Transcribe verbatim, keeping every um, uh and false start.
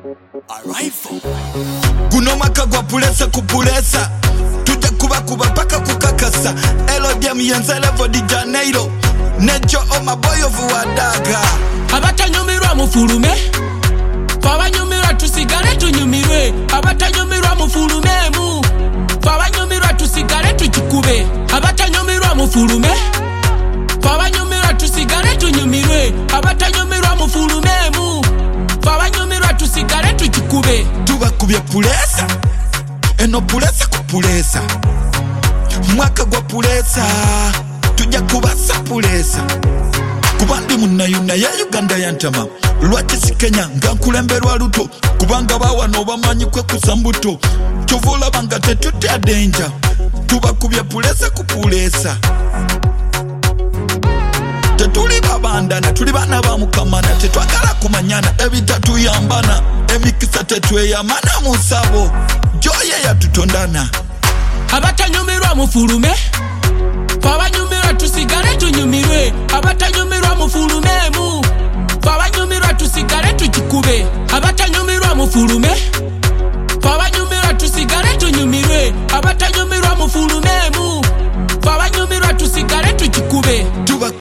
Arrival. Guno mwaka gwa pulesa kupulesa, tujja kuba kuba paka kukakasa. Elodium yenze Levo di Janeiro, Nejo oma boy of Wadaga. Abatanyumirwa mufulume, fabanyumirwa tusigale tunyumirwe. Abatanyumirwa mufulume mu, fabanyumirwa tusigale tukikube. Abatanyumirwa mufulume, fabanyumirwa tusigale tunyumirwe. Abatanyumirwa mufulume mu, fabanyumirwa tusigale tukikube. Tubakubye pulesa, eno pulesa kupulesa. Mwaka gwa pulesa, tujja kubasa pulesa. Kubandi munayuna ya Uganda yantama, lwaki si Kenya nga nkulemberwa luto. Kubanga bawano bamanyi kwe kusambuto, kyovula banga tetutya danger. Tubakubye pulesa kupulesa. Tetuli babandana, tuli bana ba Mukamana, tetwagala kumanyana, ebitatu yambana, emikisa tetweyamana musabo, joye yatutondana. Abatanyumirwa mufulume, fabanyumirwa tusigale tunyumirwe. Abatanyumirwa mufulume mu, fabanyumirwa tusigale tukikube. Abatanyumirwa mufulume,